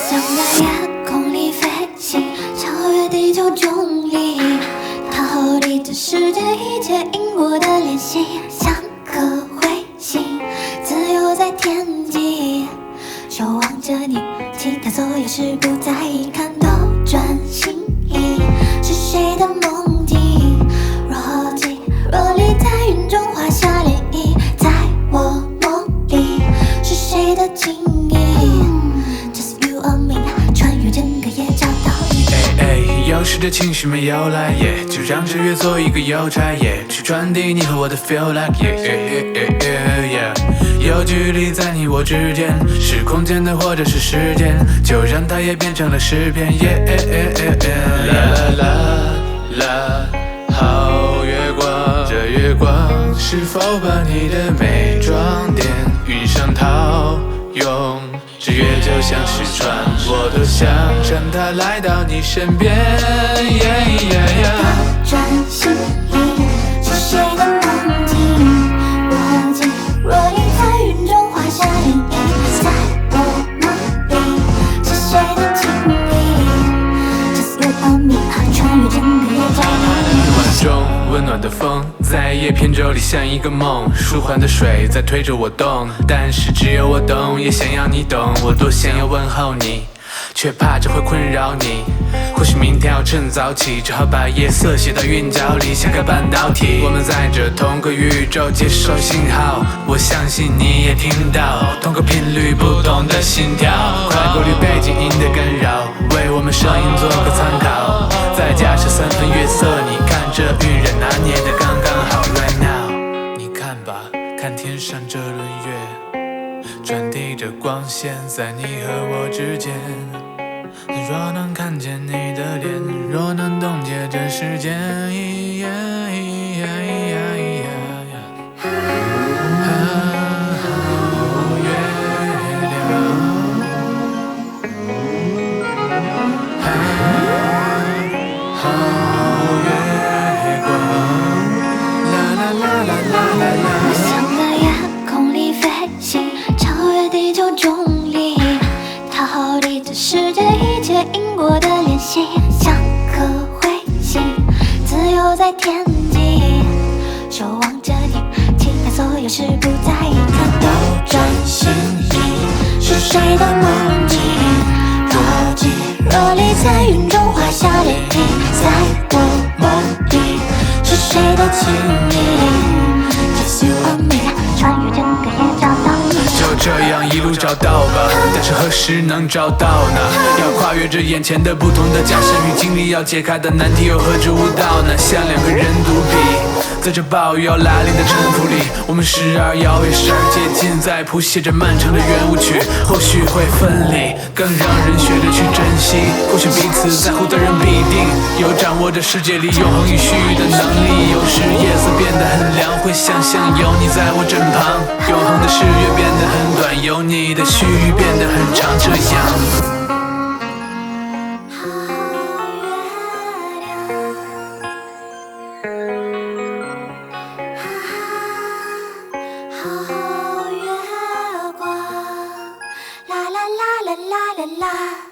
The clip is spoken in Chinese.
想在夜空里飞行，超越地球重力，讨好理智世界一切因果的联系，像颗彗星，自由在天际，守望着你，其他所有事不在意，看都转心意，是谁的梦境？若即若离，在云中画下涟漪，在我梦里，是谁的情意？Just you and me， 穿越整个夜找到你。 有时的情绪没有来，就让这月做一个邮差，去传递你和我的 feel like， 有距离在你我之间，是空间的或者是时间，就让它也变成了诗篇。啦啦啦啦，好月光，这月光是否把你的美妆点云上套用？这月就像是船，我多想让它来到你身边。 转心意，是谁的梦境？若即若离，在云中画下涟漪，在我梦里，是谁的情意 ？Just you and me， 穿越整个夜找到你。 晚中温暖的风，在叶片舟里像一个梦，舒缓的水在推着我动，但是只有我懂，也想要你懂。我多想要问候你，却怕这会困扰你。或许明天要趁早起，只好把夜色写到韵脚里，像个半导体。我们在这同个宇宙接收信号，我相信你也听到，同个频率不同的心跳，快过滤背景音的干扰，为我们声音做个参考。再加上3分月色，你看这晕染拿捏的刚刚好。Right now， 你看吧，看天上这轮月，传递着光线在你和我之间。若能看见你的脸，若能冻结这时间，好月亮，好月光，啦啦啦啦啦啦啦。 我想在夜空里飞行，超越地球重力，讨好理智世界一切因果的联系，像颗彗星，自由在天际，守望着你，其他所有事不在意，看都转心意，是谁的梦境？若即若离，在云中画下涟漪，在我梦里，是谁的情意 ？Just you and me， 穿越整个夜找到你。 就这样一路找到吧，但是何时能找到呢？要跨越这眼前的不同的假设与经历，要解开的难题又何止无道呢？像2个人独臂，在这暴雨要来临的征服里，我们时而遥远，时而接近，在谱写着漫长的圆舞曲。或许会分离，更让人学着去珍惜。或许彼此在乎的人必定有掌握着世界里永恒与虚无的能力。有时夜色变得很凉，会想象有你在我身旁。永恒的誓约变得很短，有你的须臾变得很长，这样。 好月光，啦啦啦啦啦啦啦。